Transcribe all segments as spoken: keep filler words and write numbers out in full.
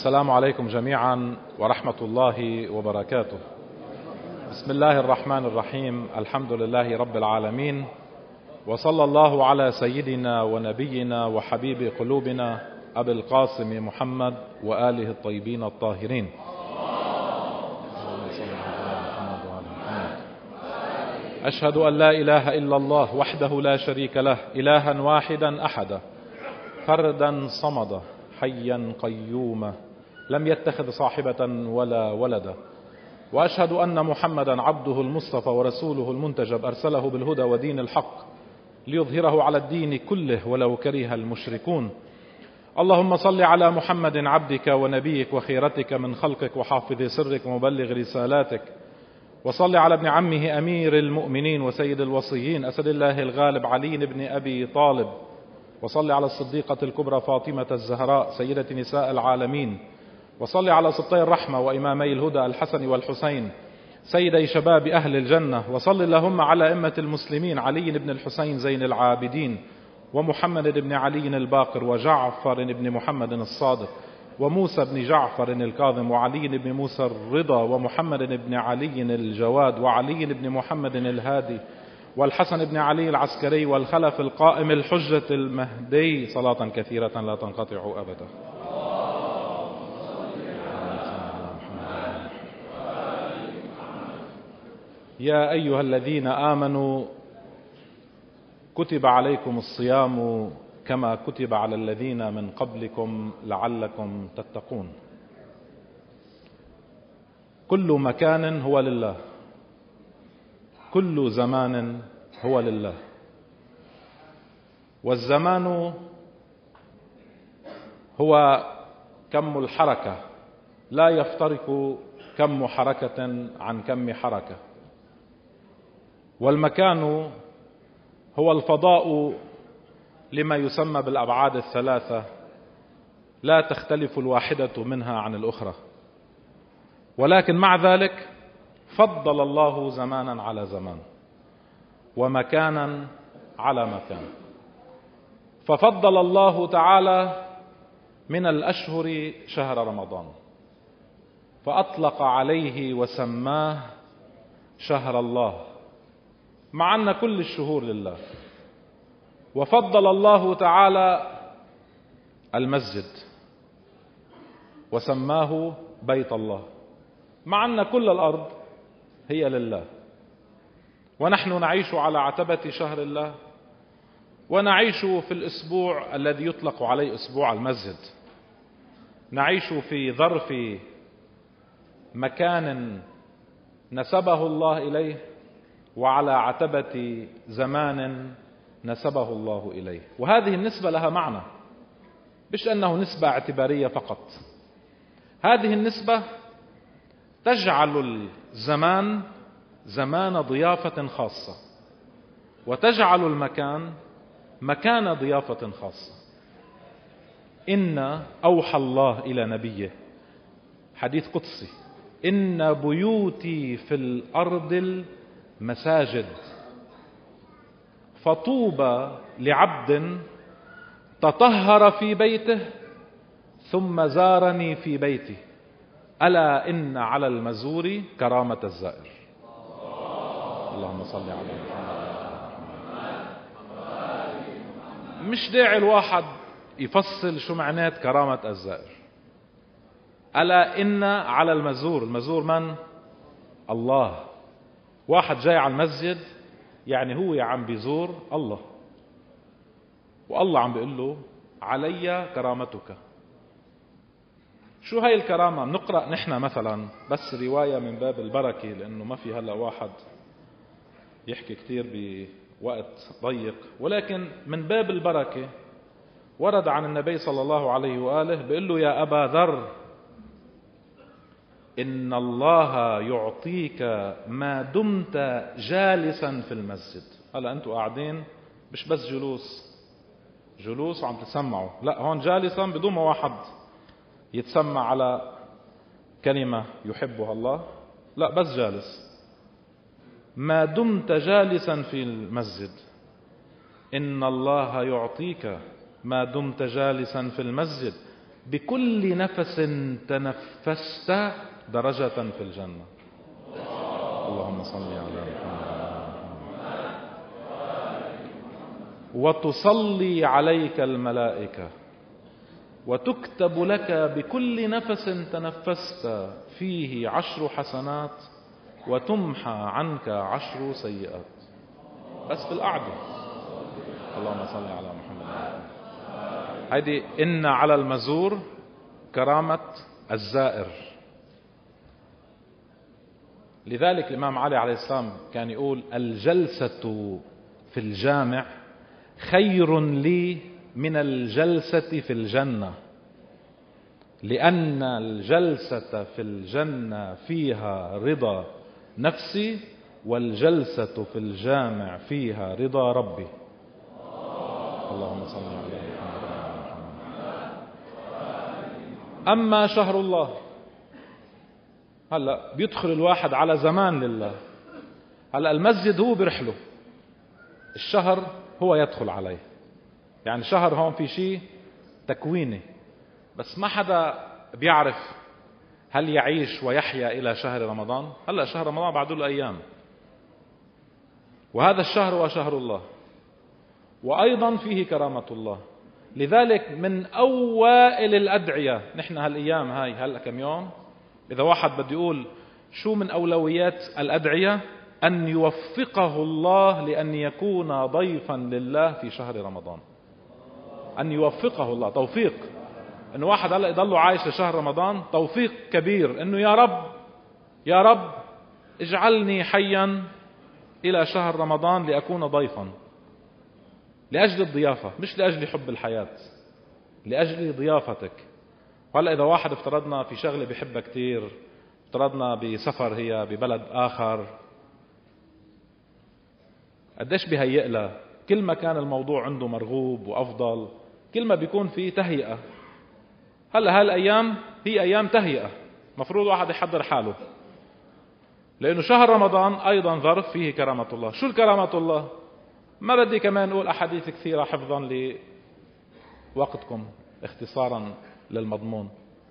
السلام عليكم جميعا ورحمة الله وبركاته. بسم الله الرحمن الرحيم. الحمد لله رب العالمين، وصلى الله على سيدنا ونبينا وحبيب قلوبنا أبي القاسم محمد وآله الطيبين الطاهرين. أشهد أن لا إله إلا الله وحده لا شريك له، إلها واحدا أحدا فردا صمدا حيا قيوما لم يتخذ صاحبة ولا ولدا، وأشهد أن محمدا عبده المصطفى ورسوله المنتجب، أرسله بالهدى ودين الحق ليظهره على الدين كله ولو كره المشركون. اللهم صل على محمد عبدك ونبيك وخيرتك من خلقك وحافظ سرك ومبلغ رسالاتك، وصل على ابن عمه أمير المؤمنين وسيد الوصيين أسد الله الغالب علي بن أبي طالب، وصل على الصديقة الكبرى فاطمة الزهراء سيدة نساء العالمين، وصل على سبطي الرحمة وإمامي الهدى الحسن والحسين سيدي شباب أهل الجنة، وصل اللهم على أئمة المسلمين علي بن الحسين زين العابدين ومحمد بن علي الباقر وجعفر بن محمد الصادق وموسى بن جعفر الكاظم وعلي بن موسى الرضا ومحمد بن علي الجواد وعلي بن محمد الهادي والحسن بن علي العسكري والخلف القائم الحجة المهدي، صلاة كثيرة لا تنقطع أبدا. يا أيها الذين آمنوا كتب عليكم الصيام كما كتب على الذين من قبلكم لعلكم تتقون. كل مكان هو لله، كل زمان هو لله، والزمان هو كم الحركة، لا يفترق كم حركة عن كم حركة، والمكان هو الفضاء لما يسمى بالأبعاد الثلاثة، لا تختلف الواحدة منها عن الأخرى، ولكن مع ذلك فضل الله زمانا على زمان ومكانا على مكان. ففضل الله تعالى من الأشهر شهر رمضان فأطلق عليه وسماه شهر الله، مع أن كل الشهور لله. وفضل الله تعالى المسجد وسماه بيت الله، مع أن كل الأرض هي لله. ونحن نعيش على عتبة شهر الله، ونعيش في الأسبوع الذي يطلق عليه أسبوع المسجد، نعيش في ظرف مكان نسبه الله إليه وعلى عتبة زمان نسبه الله إليه. وهذه النسبة لها معنى، مش أنه نسبة اعتبارية فقط. هذه النسبة تجعل الزمان زمان ضيافة خاصة، وتجعل المكان مكان ضيافة خاصة. إن أوحى الله إلى نبيه حديث قدسي: إن بيوتي في الأرض المساجد، فطوبى لعبد تطهر في بيته ثم زارني في بيتي، ألا إن على المزور كرامة الزائر. اللهم صل على محمد. مش داعي الواحد يفصل شو معنات كرامة الزائر. ألا إن على المزور، المزور من؟ الله. واحد جاي على المسجد يعني هو عم بيزور الله، والله عم بيقول له علي كرامتك. شو هاي الكرامة؟ بنقرأ نحن مثلا بس رواية من باب البركة، لأنه ما في هلأ واحد يحكي كتير بوقت ضيق، ولكن من باب البركة ورد عن النبي صلى الله عليه وآله بيقول له: يا أبا ذر، إن الله يعطيك ما دمت جالسا في المسجد. هلا أنتوا قاعدين مش بس جلوس جلوس وعم تسمعوا، لا، هون جالسا بدون ما واحد يتسمع على كلمة يحبها الله، لا، بس جالس. ما دمت جالسا في المسجد إن الله يعطيك ما دمت جالسا في المسجد بكل نفس تنفست درجة في الجنة. اللهم صل على محمد. وتصلي عليك الملائكة وتكتب لك بكل نفس تنفست فيه عشر حسنات وتمحى عنك عشر سيئات. بس في القعدة. اللهم صل على محمد. هذه إن على المزور كرامة الزائر. لذلك الإمام علي عليه السلام كان يقول: الجلسة في الجامع خير لي من الجلسة في الجنة، لأن الجلسة في الجنة فيها رضا نفسي، والجلسة في الجامع فيها رضا ربي. اللهم صل على محمد. أما شهر الله، هلا بيدخل الواحد على زمان لله. هلا المسجد هو برحله، الشهر هو يدخل عليه. يعني شهر هون في شيء تكويني، بس ما حدا بيعرف هل يعيش ويحيا إلى شهر رمضان. هلا شهر رمضان بعد له أيام، وهذا الشهر هو شهر الله، وأيضا فيه كرامة الله. لذلك من أوائل الأدعية نحن هالأيام هاي هلا كم يوم، إذا واحد بده يقول شو من أولويات الأدعية، أن يوفقه الله لأن يكون ضيفا لله في شهر رمضان. أن يوفقه الله، توفيق. إنه واحد هلا يضله عايش لشهر رمضان، توفيق كبير. إنه يا رب يا رب اجعلني حيا إلى شهر رمضان لأكون ضيفا، لأجل الضيافة، مش لأجل حب الحياة، لأجل ضيافتك. وهلا إذا واحد افترضنا في شغلة بيحبها كتير، افترضنا بسفر هي ببلد آخر، قديش بيهيئ له. كل ما كان الموضوع عنده مرغوب وأفضل، كل ما بيكون فيه تهيئة. هلا هالأيام هي أيام تهيئة، مفروض واحد يحضر حاله، لأنه شهر رمضان أيضا ظرف فيه كرامة الله. شو الكرامة الله؟ ما بدي كمان أقول أحاديث كثيرة حفظا لوقتكم، اختصارا للمضمون.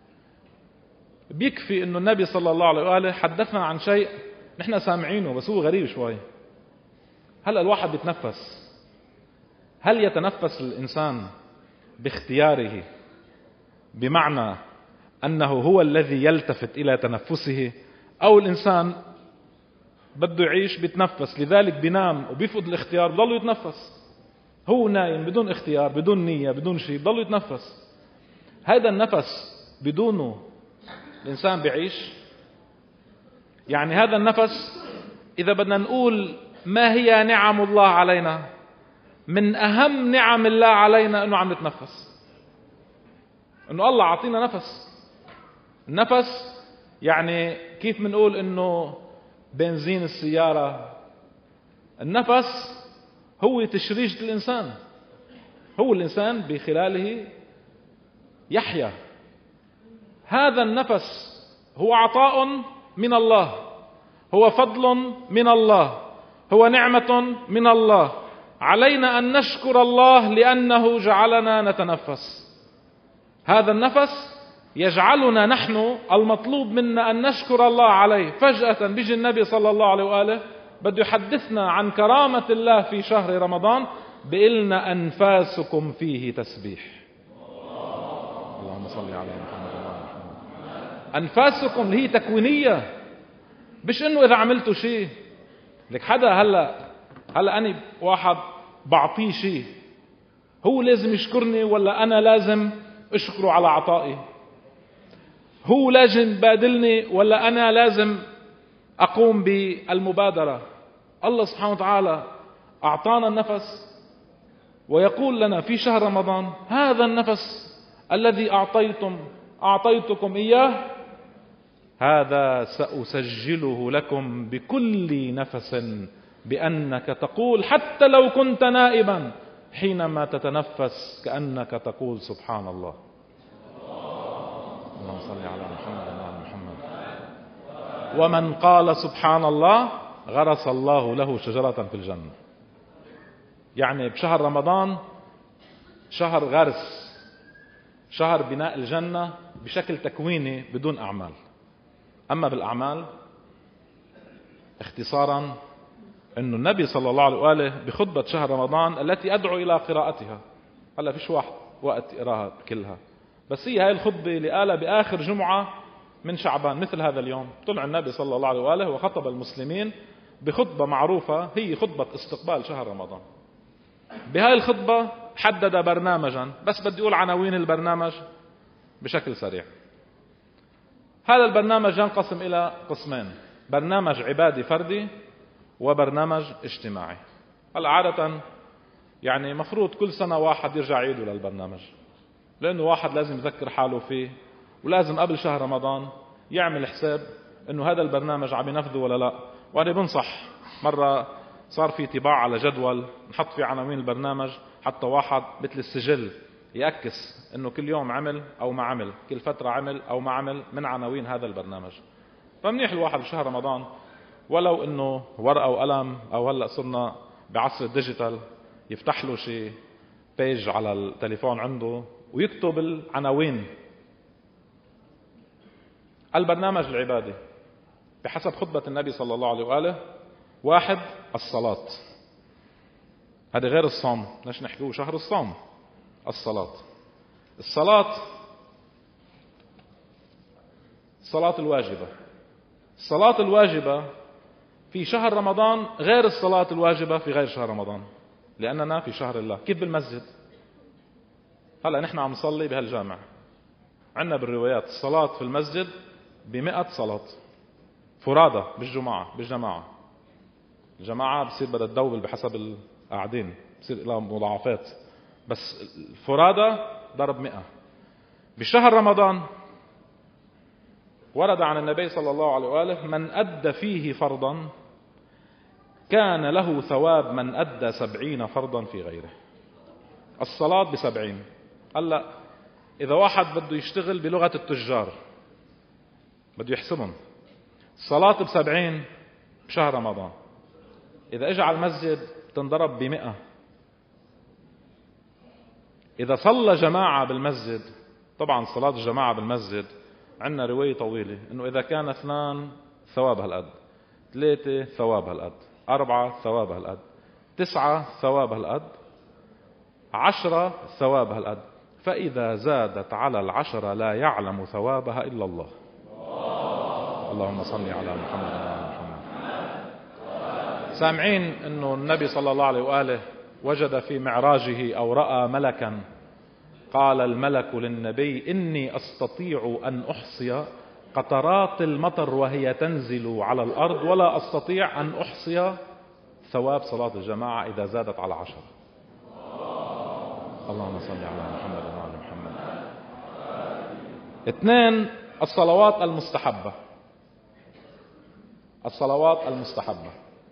بيكفي أنه النبي صلى الله عليه وآله حدثنا عن شيء نحن سامعينه بس هو غريب شوي. هلأ الواحد بيتنفس، هل يتنفس الإنسان باختياره، بمعنى أنه هو الذي يلتفت إلى تنفسه، أو الإنسان بده يعيش بيتنفس لذلك بينام وبيفقد الاختيار بضل يتنفس؟ هو نايم بدون اختيار، بدون نية، بدون شيء، بضل يتنفس. هذا النفس بدونه الإنسان بيعيش. يعني هذا النفس إذا بدنا نقول ما هي نعم الله علينا، من أهم نعم الله علينا أنه عم نتنفس، أنه الله عطينا نفس. النفس يعني كيف منقول أنه بنزين السيارة، النفس هو تشريجة الإنسان، هو الإنسان بخلاله يحيا. هذا النفس هو عطاء من الله، هو فضل من الله، هو نعمة من الله. علينا أن نشكر الله لأنه جعلنا نتنفس. هذا النفس يجعلنا نحن المطلوب منا أن نشكر الله عليه. فجأة بيجي النبي صلى الله عليه وآله بده يحدثنا عن كرامة الله في شهر رمضان، بإلنا أنفاسكم فيه تسبيح. اللهم صل على محمد. أنفاسكم هي تكوينية، مش إنه إذا عملتوا شيء. لك حدا هلا هلا أنا واحد بعطيه شيء، هو لازم يشكرني ولا أنا لازم أشكره على عطائي؟ هو لازم بادلني ولا أنا لازم أقوم بالمبادرة؟ الله سبحانه وتعالى أعطانا النفس ويقول لنا في شهر رمضان: هذا النفس الذي أعطيتم أعطيتكم إياه، هذا سأسجله لكم بكل نفس، بأنك تقول حتى لو كنت نائبا حينما تتنفس كأنك تقول سبحان الله. اللهم صل على محمد وعلى محمد. ومن قال سبحان الله غرس الله له شجرة في الجنة. يعني بشهر رمضان شهر غرس، شهر بناء الجنة بشكل تكويني بدون أعمال. أما بالأعمال اختصارا أنه النبي صلى الله عليه وآله بخطبة شهر رمضان التي أدعو إلى قراءتها، هلا فيش واحد وقت إقراها كلها، بس هي هاي الخطبة اللي قالها بآخر جمعة من شعبان مثل هذا اليوم. طلع النبي صلى الله عليه وآله وخطب المسلمين بخطبة معروفة هي خطبة استقبال شهر رمضان. بهاي الخطبة حدد برنامجا، بس بدي أقول عناوين البرنامج بشكل سريع. هذا البرنامج ينقسم إلى قسمين: برنامج عبادي فردي وبرنامج اجتماعي. هلا عادة يعني مفروض كل سنة واحد يرجع يعيده للبرنامج، لأنه واحد لازم يذكر حاله فيه، ولازم قبل شهر رمضان يعمل حساب أنه هذا البرنامج عم ينفذه ولا لا. وأنا بنصح، مرة صار في طباع على جدول نحط فيه عناوين البرنامج حتى واحد مثل السجل يأكس أنه كل يوم عمل أو ما عمل، كل فترة عمل أو ما عمل من عناوين هذا البرنامج. فمنيح الواحد بشهر رمضان ولو أنه ورقة وقلم، أو هلأ صرنا بعصر الديجيتال يفتح له شي بيج على التليفون عنده ويكتب العناوين. البرنامج العبادي بحسب خطبة النبي صلى الله عليه وآله: واحد، الصلاة. هذا غير الصوم، ليش نحكيه شهر الصوم؟ الصلاة. الصلاة الصلاة الواجبة. الصلاة الواجبة في شهر رمضان غير الصلاة الواجبة في غير شهر رمضان، لأننا في شهر الله. كيف بالمسجد؟ هلأ نحن عم نصلي بهالجامع، عندنا بالروايات الصلاة في المسجد بمئة صلاة فرادة بالجمعة بالجماعة. الجماعة بصير بدها تدوبل بحسب القاعدين، بصير لها مضاعفات، بس الفرادة ضرب مئة. بشهر رمضان ورد عن النبي صلى الله عليه وآله: من أدى فيه فرضا كان له ثواب من أدى سبعين فرضا في غيره. الصلاة بسبعين. هلا إذا واحد بده يشتغل بلغة التجار بده يحسبهم، الصلاة بسبعين بشهر رمضان، إذا اجى على المسجد تنضرب بمئة. إذا صلى جماعة بالمسجد، طبعا صلاة الجماعة بالمسجد عندنا رواية طويلة إنه إذا كان اثنان ثواب هالقد، ثلاثة ثواب هالقد، أربعة ثواب هالقد، تسعة ثواب هالقد، عشرة ثواب هالقد، فإذا زادت على العشرة لا يعلم ثوابها إلا الله. اللهم صل على محمد وعلى محمد. سامعين إنه النبي صلى الله عليه وآله وجد في معراجه أو رأى ملكا، قال الملك للنبي: إني أستطيع أن أحصي قطرات المطر وهي تنزل على الأرض، ولا أستطيع أن أحصي ثواب صلاة الجماعة إذا زادت على عشرة. اللهم صل على محمد وعلى محمد. اثنين، الصلوات المستحبة. الصلوات المستحبة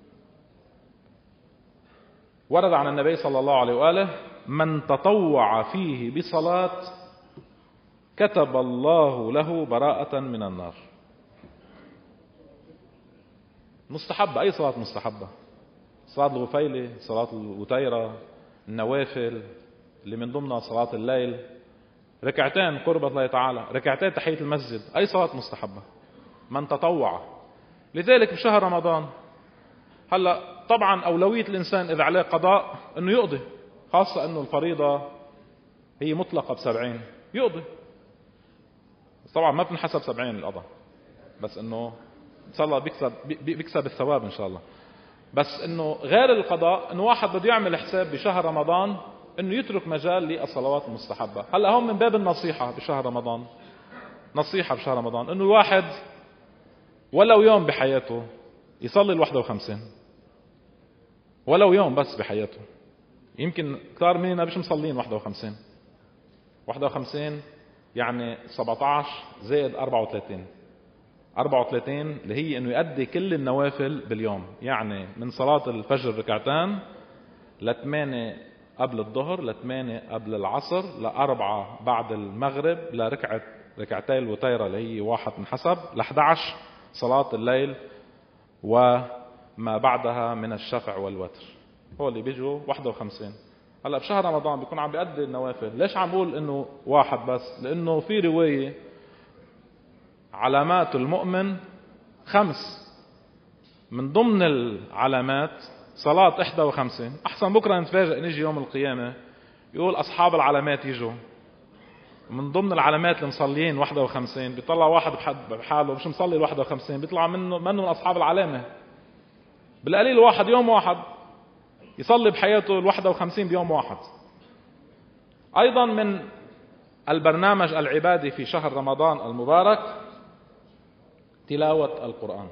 ورد عن النبي صلى الله عليه وآله: من تطوع فيه بصلاة كتب الله له براءة من النار. مستحبة. أي صلاة مستحبة؟ صلاة الغفيلة، صلاة الوتيرة، النوافل اللي من ضمنها صلاة الليل، ركعتين قربة الله تعالى، ركعتين تحية المسجد، أي صلاة مستحبة من تطوع. لذلك بشهر رمضان هلا طبعا أولوية الإنسان إذا عليه قضاء أنه يقضي، خاصة أنه الفريضة هي مطلقة بسبعين، يقضي. طبعا ما بنحسب سبعين القضاء، بس أنه إن شاء الله بيكسب, بيكسب الثواب إن شاء الله. بس أنه غير القضاء أنه واحد بده يعمل حساب بشهر رمضان أنه يترك مجال للصلوات المستحبة. هلا هم من باب النصيحة بشهر رمضان، نصيحة بشهر رمضان أنه الواحد ولو يوم بحياته يصلي الواحدة وخمسين، ولو يوم بس بحياته. يمكن كتار مننا مش مصلين واحدة وخمسين. واحدة وخمسين يعني سبعة عشر زائد أربعة وثلاثين، أربعة وثلاثين اللي هي أنه يؤدي كل النوافل باليوم، يعني من صلاة الفجر ركعتان، لثمانية قبل الظهر، لثمانية قبل العصر، لأربعة بعد المغرب، لركعة ركعتين الوتيرة اللي هي واحد من حسب، لأحد عشر صلاة الليل، وما بعدها من الشفع والوتر. هو اللي بيجوا واحدة وخمسين. هلا بشهر رمضان بيكون عم بيأدي النوافل. ليش عم بقول انه واحد بس؟ لانه في رواية علامات المؤمن خمس، من ضمن العلامات صلاة إحدى وخمسين. أحسن بكرة نتفاجئ نيجي يوم القيامة يقول أصحاب العلامات يجوا، من ضمن العلامات اللي مصليين واحد وخمسين، بيطلع واحد بحاله مش مصلي الواحد وخمسين بيطلع منه منه من أصحاب العلامة. بالقليل واحد يوم واحد يصلي بحياته الواحد وخمسين بيوم واحد. أيضا من البرنامج العبادي في شهر رمضان المبارك تلاوة القرآن.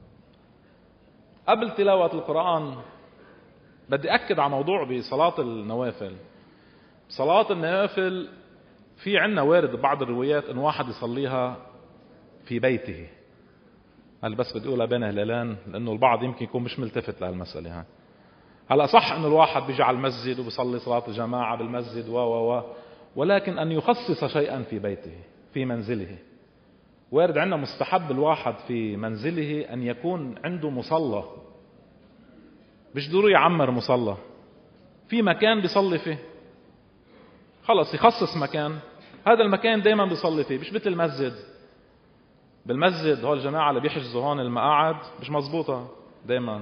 قبل تلاوة القرآن بدي أكد على موضوع بصلاة النوافل. صلاة النوافل في عنا وارد بعض الروايات أن واحد يصليها في بيته. هل بس بدي أقولها بين هلالان لأنه البعض يمكن يكون مش ملتفت لهالمسألة. هلا صح أنه الواحد بيجي على المسجد وبيصلي صلاة الجماعة بالمسجد و و و ولكن أن يخصص شيئا في بيته في منزله. وارد عنا مستحب الواحد في منزله أن يكون عنده مصلى، مش ضروري يعمر مصلى، في مكان بيصلي فيه، خلص يخصص مكان، هذا المكان دايما بيصلي فيه. مش مثل المسجد. بالمسجد هول الجماعة اللي بيحجزوا هون المقاعد مش مزبوطة. دايما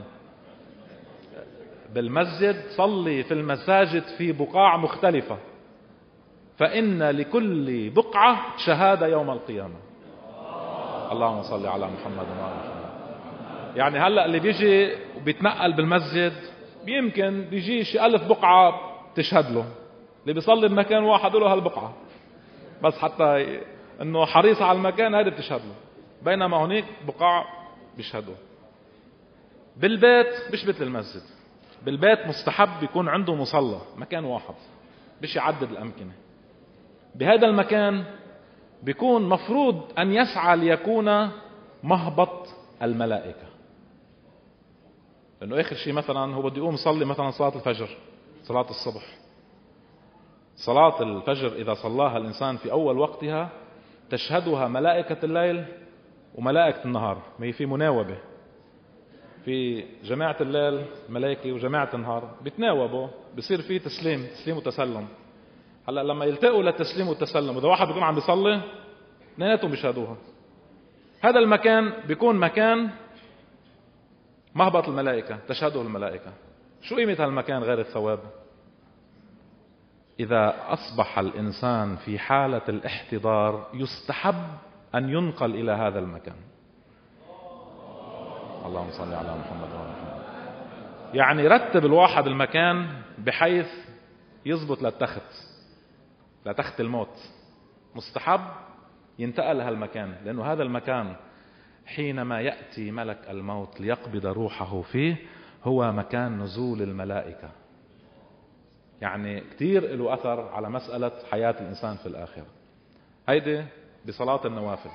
بالمسجد صلي في المساجد في بقاع مختلفة، فإن لكل بقعة شهادة يوم القيامة. اللهم صل على محمد وعلى محمد. يعني هلأ اللي بيجي وبيتنقل بالمسجد يمكن بيجي شي ألف بقعة تشهد له، اللي بيصلي بمكان واحد له هالبقعة بس حتى انه حريص على المكان هذا بتشهد له، بينما هناك بقاع بيشهدوا. بالبيت مش مثل المسجد. بالبيت مستحب يكون عنده مصلى مكان واحد، مش يعدد الأمكنة. بهذا المكان بيكون مفروض أن يسعى ليكون مهبط الملائكة، لأنه آخر شيء مثلا هو بده يقوم يصلي مثلا صلاة الفجر، صلاة الصبح. صلاة الفجر إذا صلاها الإنسان في أول وقتها تشهدها ملائكة الليل وملائكة النهار. ما هي في مناوبة في جماعة الليل ملائكة وجماعة النهار بيتناوبوا، بيصير في تسليم تسليم وتسلم. هلا لما يلتقوا للتسليم والتسلم وإذا واحد بيكون عم بيصلي اثنيناتهم بيشهدوها. هذا المكان بيكون مكان مهبط الملائكة، تشهده الملائكة. شو قيمة هالمكان غير الثواب؟ إذا أصبح الإنسان في حالة الاحتضار يستحب أن ينقل إلى هذا المكان. اللهم صل على محمد وعلى محمد. يعني رتب الواحد المكان بحيث يزبط للتخت لتخت الموت. مستحب ينتقل هالمكان، لأنه هذا المكان حينما يأتي ملك الموت ليقبض روحه فيه هو مكان نزول الملائكة. يعني كتير له أثر على مسألة حياة الإنسان في الآخرة. هيدي بصلاة النوافل.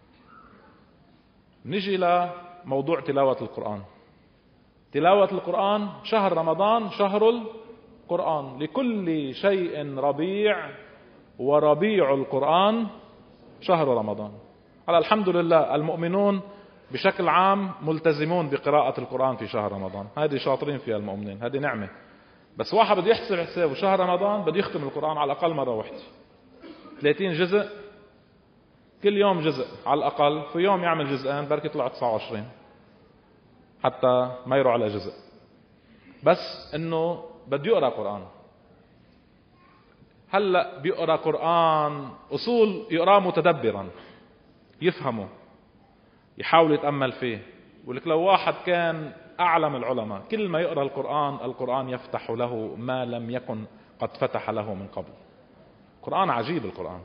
نجي لموضوع تلاوة القرآن. تلاوة القرآن شهر رمضان شهر القرآن، لكل شيء ربيع، وربيع القرآن شهر رمضان. على الحمد لله المؤمنون بشكل عام ملتزمون بقراءة القرآن في شهر رمضان، هذه شاطرين فيها المؤمنين، هذه نعمة. بس واحد بده يحسب حسابه شهر رمضان بده يختم القرآن على الأقل مرة واحدة، ثلاثين جزء كل يوم جزء على الأقل. في يوم يعمل جزئين بركي يطلع تسعة وعشرين حتى ما يروح على جزء. بس انه بده يقرأ قرآن. هلأ بيقرأ قرآن أصول يقرأ متدبرا يفهمه يحاول يتأمل فيه. ولك لو واحد كان أعلم العلماء كل ما يقرأ القرآن القرآن يفتح له ما لم يكن قد فتح له من قبل. القرآن عجيب. القرآن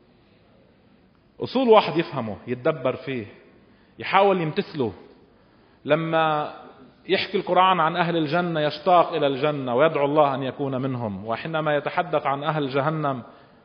أصول واحد يفهمه يتدبر فيه يحاول يمتثله. لما يحكي القرآن عن أهل الجنة يشتاق إلى الجنة ويدعو الله أن يكون منهم، وحينما يتحدث عن أهل جهنم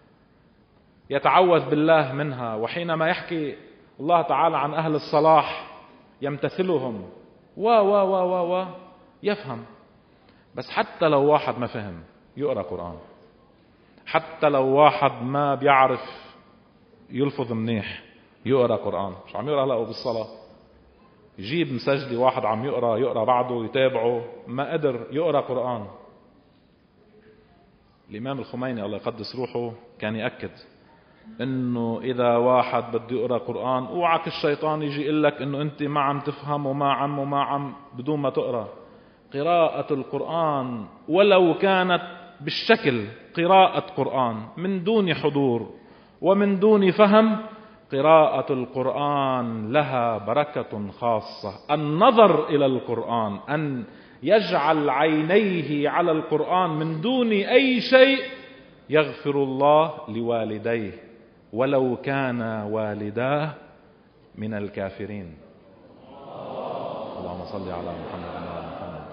يتعوذ بالله منها، وحينما يحكي الله تعالى عن أهل الصلاح يمتثلهم و و و و و يفهم. بس حتى لو واحد ما فهم يقرأ قرآن، حتى لو واحد ما بيعرف يلفظ منيح يقرأ قرآن. مش عم يقرأ هلأ بالصلاة يجيب مسجلي واحد عم يقرأ يقرأ بعده يتابعه، ما قدر يقرأ قرآن. الإمام الخميني الله يقدس روحه كان يأكد إنه إذا واحد بده يقرأ قرآن اوعك الشيطان يجي يقول لك إنه أنت ما عم تفهم وما عم وما عم بدون ما تقرأ. قراءة القرآن ولو كانت بالشكل قراءة قرآن من دون حضور ومن دون فهم، قراءة القرآن لها بركة خاصة. النظر إلى القرآن، أن يجعل عينيه على القرآن من دون أي شيء، يغفر الله لوالديه ولو كان والداه من الكافرين. اللهم صل على محمد وعلى محمد.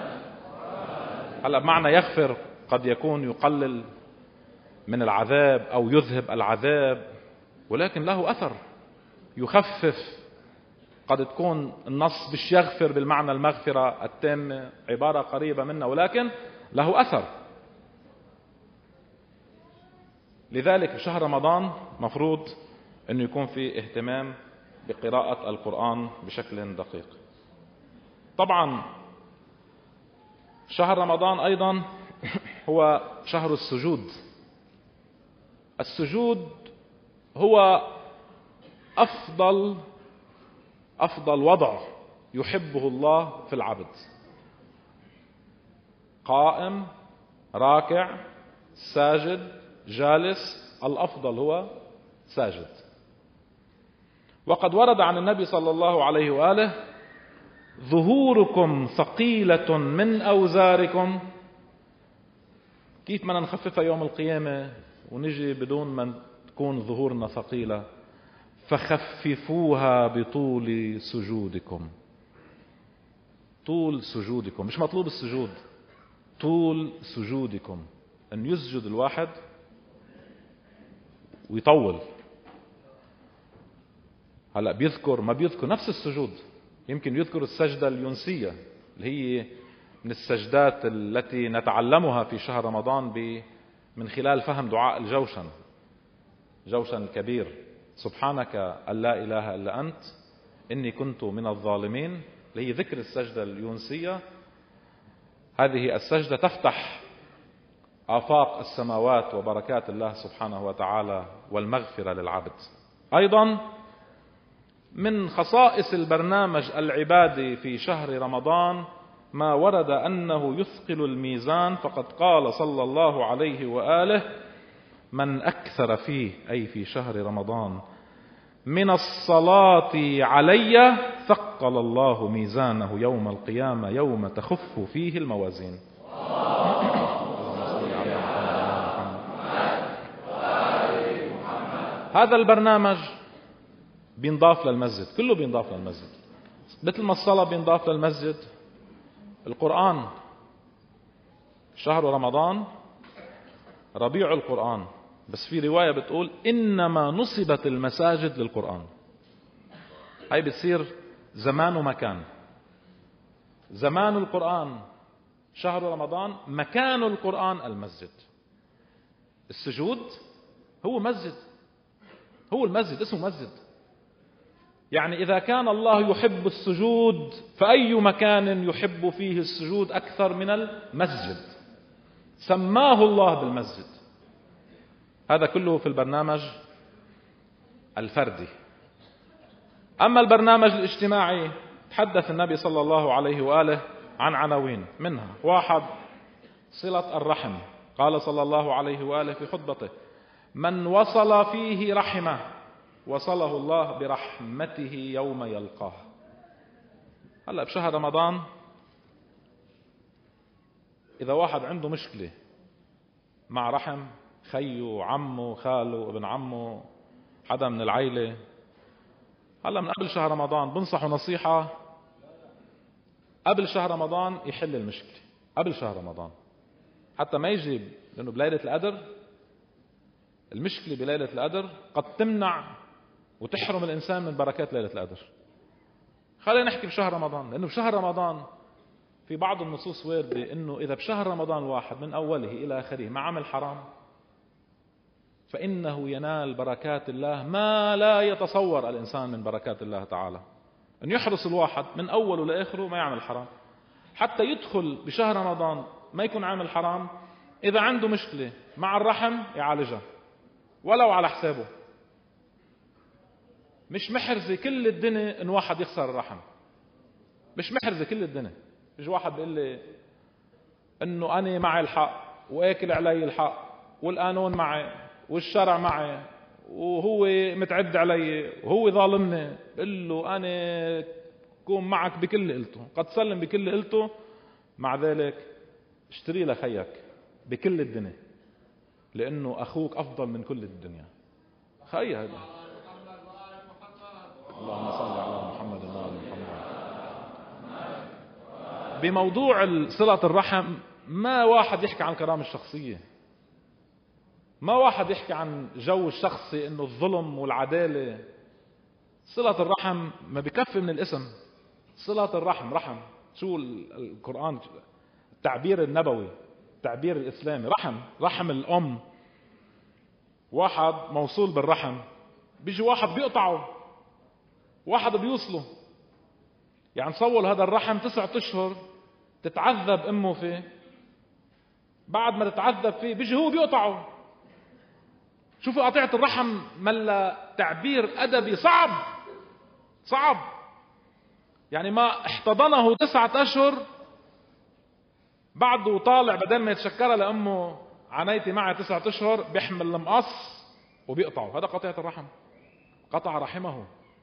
هلا بمعنى يغفر قد يكون يقلل من العذاب أو يذهب العذاب، ولكن له أثر يخفف. قد تكون النص مش يغفر بالمعنى المغفرة التامة، عبارة قريبة منها، ولكن له أثر. لذلك في شهر رمضان مفروض أنه يكون في اهتمام بقراءة القرآن بشكل دقيق. طبعا شهر رمضان أيضا هو شهر السجود. السجود هو أفضل أفضل وضع يحبه الله في العبد. قائم، راكع، ساجد، جالس، الأفضل هو ساجد. وقد ورد عن النبي صلى الله عليه وآله: ظهوركم ثقيلة من أوزاركم. كيف ما نخففها يوم القيامة ونجي بدون ما تكون ظهورنا ثقيلة؟ فخففوها بطول سجودكم. طول سجودكم، مش مطلوب السجود، طول سجودكم. أن يسجد الواحد ويطول. هلأ بيذكر ما بيذكر نفس السجود، يمكن يذكر السجدة اليونسية اللي هي من السجدات التي نتعلمها في شهر رمضان من خلال فهم دعاء الجوشن، جوشن الكبير: سبحانك أن لا إله إلا أنت إني كنت من الظالمين، اللي هي ذكر السجدة اليونسية. هذه السجدة تفتح آفاق السماوات وبركات الله سبحانه وتعالى والمغفرة للعبد. أيضا من خصائص البرنامج العبادي في شهر رمضان ما ورد أنه يثقل الميزان، فقد قال صلى الله عليه وآله: من أكثر فيه، أي في شهر رمضان، من الصلاة علي ثقل الله ميزانه يوم القيامة يوم تخف فيه الموازين. هذا البرنامج بينضاف للمسجد، كله بينضاف للمسجد، مثل ما الصلاة بينضاف للمسجد. القرآن شهر رمضان ربيع القرآن، بس في رواية بتقول إنما نصبت المساجد للقرآن. هاي بتصير زمان ومكان. زمان القرآن شهر رمضان، مكان القرآن المسجد. السجود هو مسجد، هو المسجد اسمه مسجد. يعني إذا كان الله يحب السجود، فأي مكان يحب فيه السجود أكثر من المسجد؟ سماه الله بالمسجد. هذا كله في البرنامج الفردي. أما البرنامج الاجتماعي، تحدث النبي صلى الله عليه وآله عن عناوين، منها واحد: صلة الرحم. قال صلى الله عليه وآله في خطبته: من وصل فيه رحمه وصله الله برحمته يوم يلقاه. هلأ بشهر رمضان إذا واحد عنده مشكلة مع رحم، خيه، عمه، خاله، ابن عمه، حدا من العيلة، هلا من قبل شهر رمضان بنصحه نصيحة قبل شهر رمضان يحل المشكلة قبل شهر رمضان، حتى ما يجي، لأنه بليلة القدر المشكلة بليلة القدر قد تمنع وتحرم الإنسان من بركات ليلة القدر. خلينا نحكي بشهر رمضان، لأنه بشهر رمضان في بعض النصوص واردة إنه إذا بشهر رمضان واحد من أوله إلى آخره ما عمل حرام، فإنه ينال بركات الله ما لا يتصور الإنسان من بركات الله تعالى. أن يحرص الواحد من أوله لآخره ما يعمل حرام، حتى يدخل بشهر رمضان ما يكون عامل حرام، إذا عنده مشكلة مع الرحم يعالجها ولو على حسابه. مش محرزة كل الدنيا إن واحد يخسر الرحم، مش محرزة كل الدنيا. يجي واحد بيقول لي إنه أنا معي الحق وآكل علي الحق والقانون معي والشرع معي وهو متعد علي وهو ظالمني. بقول له أنا كون معك بكل قلته، قد سلم بكل قلته، مع ذلك اشتري لخيك بكل الدنيا لأنه أخوك أفضل من كل الدنيا. خي هذا. اللهم صل على محمد وآل محمد. بموضوع صلة الرحم ما واحد يحكي عن الكرامة الشخصية، ما واحد يحكي عن جو الشخصي إنه الظلم والعدالة. صلة الرحم ما بكفي من الاسم. صلة الرحم رحم. شو القرآن التعبير النبوي، التعبير الإسلامي، رحم. رحم الأم، واحد موصول بالرحم، بيجي واحد بيقطعه، واحد بيوصله. يعني تصور هذا الرحم تسعة أشهر تتعذب أمه فيه، بعد ما تتعذب فيه بيجي هو بيقطعه. شوفوا قطيعة الرحم ملا تعبير أدبي صعب صعب. يعني ما احتضنه تسعة أشهر بعده طالع بدل ما يتشكرها لأمه عنيتي معي تسعة أشهر بيحمل المقص وبيقطعه. هذا قطيعة الرحم، قطع رحمه.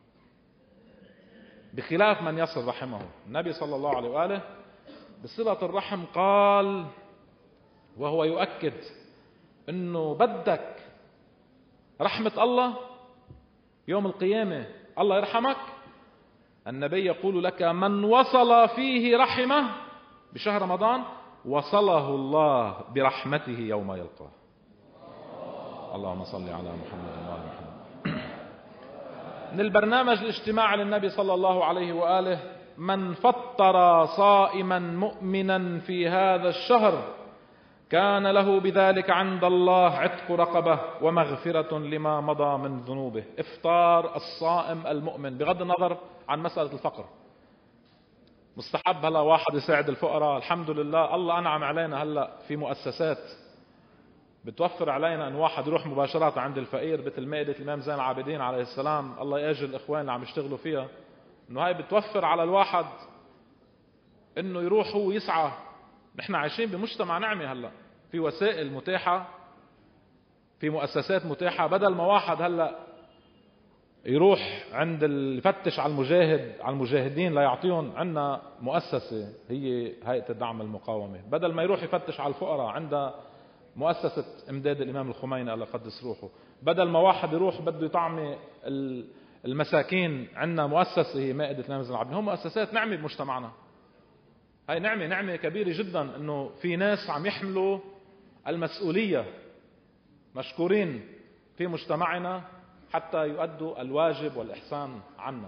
بخلاف من يصل رحمه. النبي صلى الله عليه وآله بصلة الرحم قال وهو يؤكد انه بدك رحمة الله يوم القيامة الله يرحمك. النبي يقول لك من وصل فيه رحمه بشهر رمضان وصله الله برحمته يوم يلقاه. اللهم صل على محمد وآل محمد. من البرنامج الاجتماعي للنبي صلى الله عليه وآله من فطر صائما مؤمنا في هذا الشهر كان له بذلك عند الله عتق رقبة ومغفرة لما مضى من ذنوبه. افطار الصائم المؤمن بغض النظر عن مسألة الفقر. مستحب هلا واحد يساعد الفقراء، الحمد لله الله أنعم علينا هلا في مؤسسات بتوفر علينا أن واحد يروح مباشرة عند الفقير، مثل مائدة الإمام زين العابدين عليه السلام، الله يأجل الإخوان اللي عم يشتغلوا فيها، إنه هاي بتوفر على الواحد إنه يروح هو يسعى. نحن عايشين بمجتمع نعمة هلا، في وسائل متاحة، في مؤسسات متاحة. بدل ما واحد هلا يروح عند يفتش على المجاهد على المجاهدين لا يعطيهم، عندنا مؤسسة هي هيئة الدعم المقاومة. بدل ما يروح يفتش على الفقراء عندها مؤسسة امداد الامام الخميني الله قدس روحه. بدل ما واحد يروح بده يطعم المساكين عندنا مؤسسة هي مائدة الامام زين العابدين. هم مؤسسات نعمة بمجتمعنا. هاي نعمة نعمة كبيرة جدا انه في ناس عم يحملوا المسؤولية مشكورين في مجتمعنا حتى يؤدوا الواجب والإحسان عنا.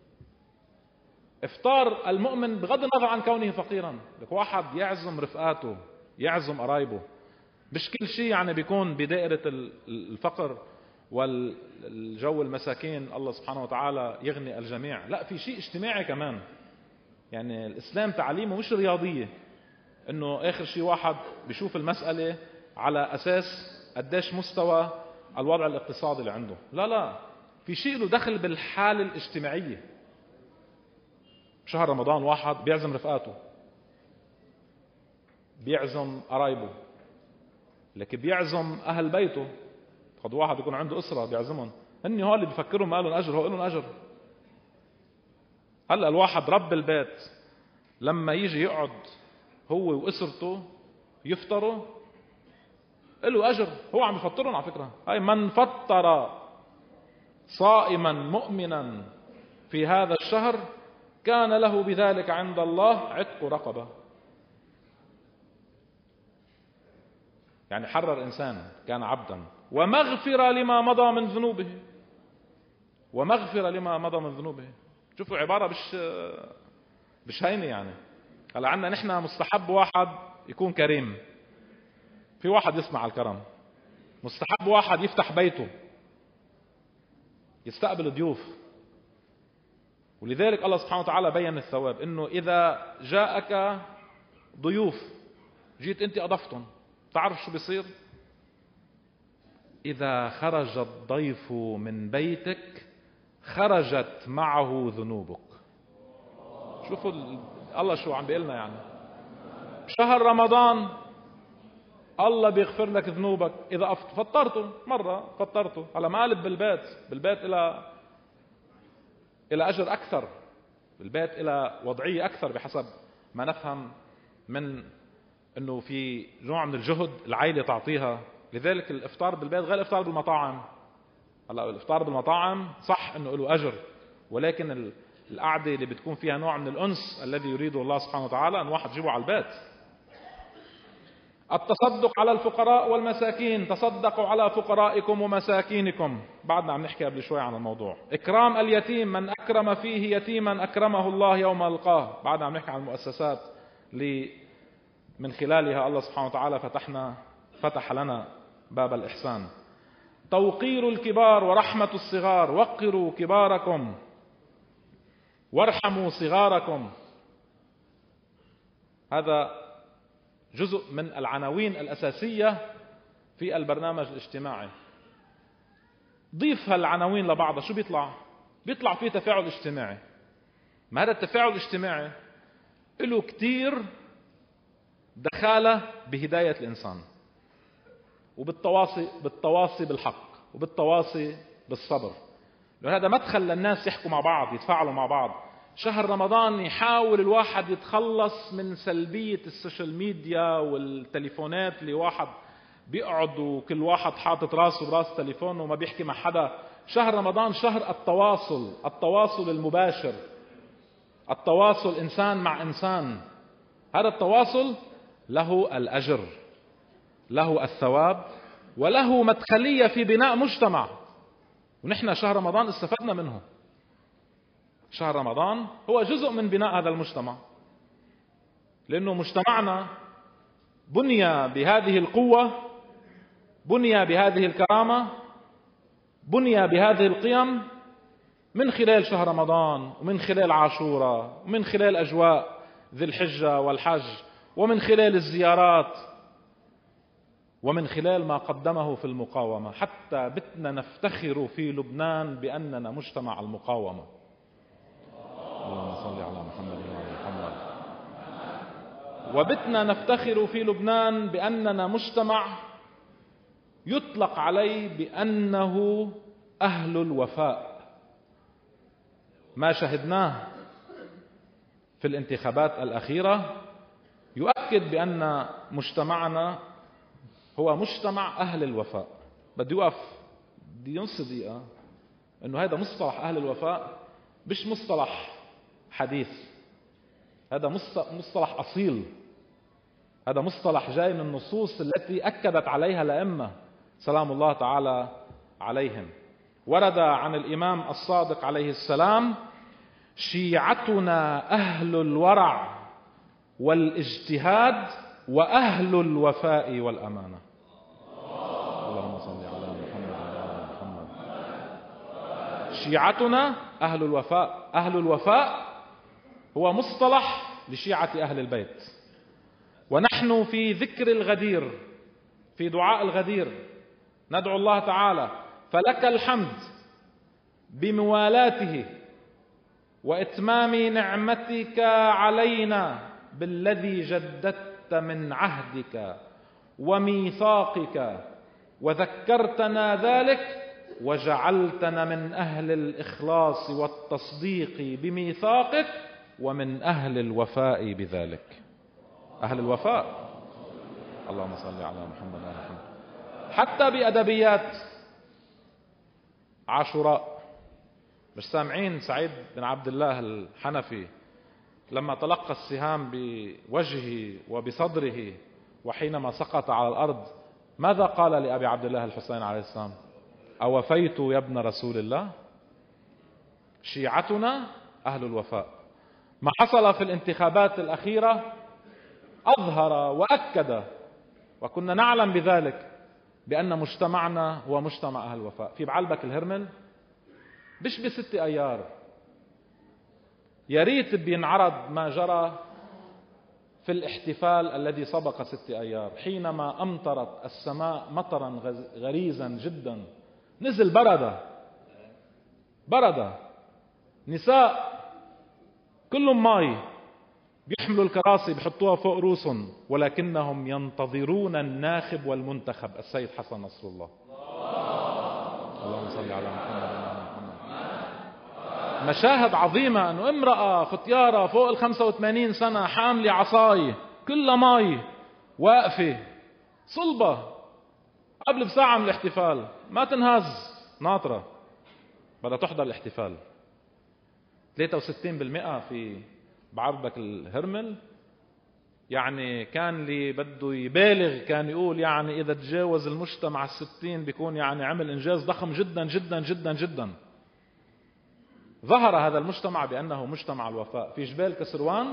افطار المؤمن بغض النظر عن كونه فقيرا، لك واحد يعزم رفقاته يعزم قرايبه، مش كل شيء يعني بيكون بدائرة الفقر والجو المساكين الله سبحانه وتعالى يغني الجميع، لا في شيء اجتماعي كمان. يعني الإسلام تعليمه مش رياضية انه اخر شيء واحد بيشوف المسألة على اساس قديش مستوى الوضع الاقتصادي اللي عنده، لا لا في شيء له دخل بالحالة الاجتماعية. شهر رمضان واحد بيعزم رفقاته بيعزم قرايبه، لكن بيعزم اهل بيته. قد واحد يكون عنده اسرة بيعزمهم، هن هو اللي بيفكروا ما لهم اجر، هو لهم اجر. هلا الواحد رب البيت لما يجي يقعد هو واسرته يفطروا له اجر، هو عم يفطرهم على فكره. هاي من فطر صائما مؤمنا في هذا الشهر كان له بذلك عند الله عتق رقبه. يعني حرر انسان كان عبدا، ومغفرة لما مضى من ذنوبه، ومغفرة لما مضى من ذنوبه. شوفوا عبارة مش مش هينة. يعني هلا عندنا نحن مستحب واحد يكون كريم، في واحد يسمع الكرم. مستحب واحد يفتح بيته يستقبل ضيوف، ولذلك الله سبحانه وتعالى بيّن الثواب انه اذا جاءك ضيوف جيت انت اضفتهم تعرف شو بيصير؟ إذا خرج الضيف من بيتك خرجت معه ذنوبك. شوفوا الله شو عم بيقلنا يعني. شهر رمضان الله بيغفر لك ذنوبك إذا فطرته مرة، فطرته على مقالب بالبيت، بالبيت إلى إلى أجر أكثر، بالبيت إلى وضعية أكثر بحسب ما نفهم من أنه في نوع من الجهد العائلة تعطيها. لذلك الإفطار بالبيت غير الإفطار بالمطاعم. هلا الإفطار بالمطاعم صح أنه له أجر، ولكن القعدة اللي بتكون فيها نوع من الأنس الذي يريده الله سبحانه وتعالى أن واحد يجيبه على البيت. التصدق على الفقراء والمساكين، تصدقوا على فقرائكم ومساكينكم. بعدنا عم نحكي قبل شوي عن الموضوع. إكرام اليتيم، من أكرم فيه يتيما أكرمه الله يوم ألقاه. بعدنا عم نحكي عن المؤسسات اللي من خلالها الله سبحانه وتعالى فتحنا فتح لنا باب الإحسان. توقير الكبار ورحمة الصغار، وقروا كباركم وارحموا صغاركم. هذا جزء من العناوين الأساسية في البرنامج الاجتماعي. ضيف هالعناوين لبعضها شو بيطلع؟ بيطلع فيه تفاعل اجتماعي. ما هذا التفاعل الاجتماعي له كتير دخالة بهداية الإنسان، وبالتواصي بالتواصي بالحق، وبالتواصي بالصبر. لهذا مدخل للناس يحكوا مع بعض، يتفاعلوا مع بعض. شهر رمضان يحاول الواحد يتخلص من سلبية السوشيال ميديا والتليفونات اللي واحد بيقعد وكل واحد حاطط راسه براس تليفونه وما بيحكي مع حدا. شهر رمضان شهر التواصل، التواصل المباشر، التواصل إنسان مع إنسان. هذا التواصل له الأجر، له الثواب، وله مدخلية في بناء مجتمع. ونحن شهر رمضان استفدنا منه. شهر رمضان هو جزء من بناء هذا المجتمع، لأنه مجتمعنا بني بهذه القوة، بني بهذه الكرامة، بني بهذه القيم من خلال شهر رمضان، ومن خلال عاشوراء، ومن خلال أجواء ذي الحجة والحج، ومن خلال الزيارات، ومن خلال ما قدمه في المقاومة. حتى بتنا نفتخر في لبنان بأننا مجتمع المقاومة. اللهم صل على محمد وعلى محمد. وبتنا نفتخر في لبنان بأننا مجتمع يطلق عليه بأنه أهل الوفاء. ما شهدناه في الانتخابات الأخيرة يؤكد بأن مجتمعنا هو مجتمع أهل الوفاء. بدي أوقف بدي نص دقيقة إنه هذا مصطلح أهل الوفاء مش مصطلح حديث، هذا مصطلح أصيل. هذا مصطلح جاي من النصوص التي أكدت عليها الأئمة سلام الله تعالى عليهم. ورد عن الإمام الصادق عليه السلام: شيعتنا أهل الورع والاجتهاد وأهل الوفاء والأمانة. اللهم صل على محمد وعلى محمد. شيعتنا أهل الوفاء. أهل الوفاء هو مصطلح لشيعة أهل البيت. ونحن في ذكر الغدير، في دعاء الغدير، ندعو الله تعالى: فلك الحمد بموالاته وإتمام نعمتك علينا بالذي جددت من عهدك وميثاقك وذكرتنا ذلك وجعلتنا من أهل الإخلاص والتصديق بميثاقك ومن أهل الوفاء بذلك. أهل الوفاء. اللهم صل على محمد وعلى محمد. حتى بأدبيات عاشوراء، مش سامعين سعيد بن عبد الله الحنفي لما تلقى السهام بوجهه وبصدره وحينما سقط على الأرض ماذا قال لأبي عبد الله الحسين عليه السلام؟ أوفيت يا ابن رسول الله؟ شيعتنا أهل الوفاء. ما حصل في الانتخابات الأخيرة أظهر وأكد، وكنا نعلم بذلك، بأن مجتمعنا هو مجتمع أهل الوفاء. في بعلبك الهرمل مش بست أيار، يا ريت بينعرض ما جرى في الاحتفال الذي سبق ست أيار، حينما أمطرت السماء مطرا غريزا جدا، نزل بردة بردة، نساء كلهم ماي بيحملوا الكراسي بيحطوها فوق رؤوسهم، ولكنهم ينتظرون الناخب والمنتخب السيد حسن نصر الله. اللهم صل على محمد. مشاهد عظيمة، أنه امرأة ختيارة فوق الخمسة وثمانين سنة حاملة عصاي كلها ماي واقفة صلبة قبل بساعة من الاحتفال، ما تنهز ناطرة بدها تحضر الاحتفال. ثلاثة وستين بالمئة في بعرضك الهرمل، يعني كان اللي بده يبالغ كان يقول يعني إذا تجاوز المجتمع الستين بيكون يعني عمل إنجاز ضخم جدا جدا جدا جدا. ظهر هذا المجتمع بأنه مجتمع الوفاء. في جبال كسروان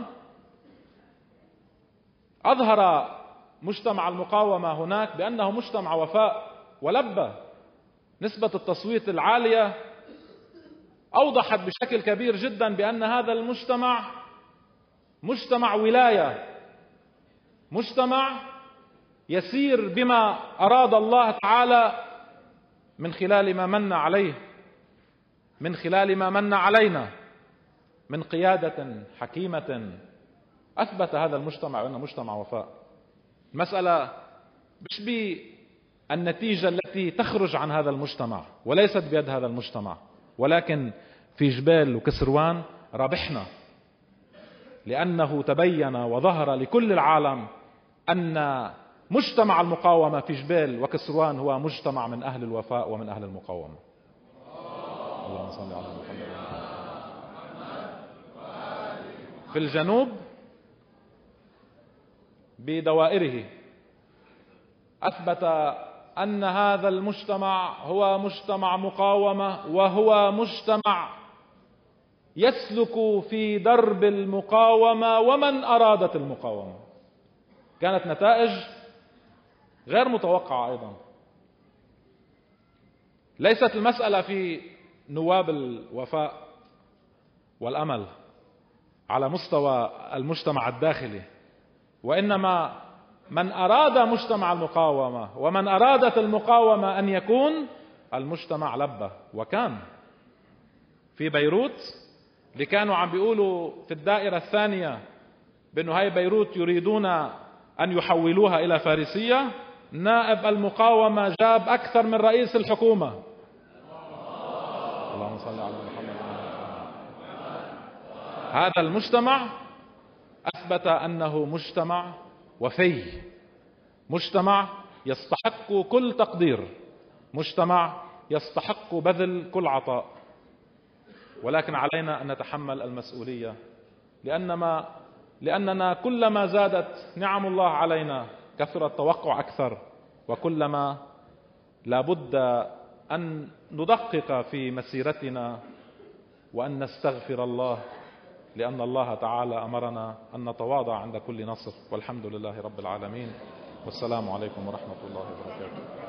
أظهر مجتمع المقاومة هناك بأنه مجتمع وفاء ولبى. نسبة التصويت العالية أوضحت بشكل كبير جدا بأن هذا المجتمع مجتمع ولاية، مجتمع يسير بما أراد الله تعالى من خلال ما من عليه، من خلال ما من علينا من قيادة حكيمة أثبت هذا المجتمع أنه مجتمع وفاء. المسألة مش بالنتيجة التي تخرج عن هذا المجتمع وليست بيد هذا المجتمع، ولكن في جبال وكسروان ربحنا، لأنه تبين وظهر لكل العالم أن مجتمع المقاومة في جبال وكسروان هو مجتمع من أهل الوفاء ومن أهل المقاومة. اللهم صل على محمد. في الجنوب بدوائره أثبت أن هذا المجتمع هو مجتمع مقاومة، وهو مجتمع يسلك في درب المقاومة ومن أرادت المقاومة. كانت نتائج غير متوقعة أيضا. ليست المسألة في نواب الوفاء والأمل على مستوى المجتمع الداخلي، وإنما من أراد مجتمع المقاومة ومن أرادت المقاومة أن يكون المجتمع لبى. وكان في بيروت اللي كانوا عم بيقولوا في الدائرة الثانية بأنه هاي بيروت يريدون أن يحولوها إلى فارسية، نائب المقاومة جاب أكثر من رئيس الحكومة. اللهم صل على محمد. هذا المجتمع أثبت أنه مجتمع وفي، مجتمع يستحق كل تقدير، مجتمع يستحق بذل كل عطاء، ولكن علينا أن نتحمل المسؤولية، لأنما لأننا كلما زادت نعم الله علينا كثر التوقع أكثر، وكلما لابد أن ندقق في مسيرتنا وأن نستغفر الله، لأن الله تعالى أمرنا أن نتواضع عند كل نصر. والحمد لله رب العالمين، والسلام عليكم ورحمة الله وبركاته.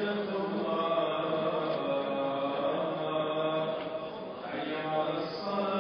الصلاة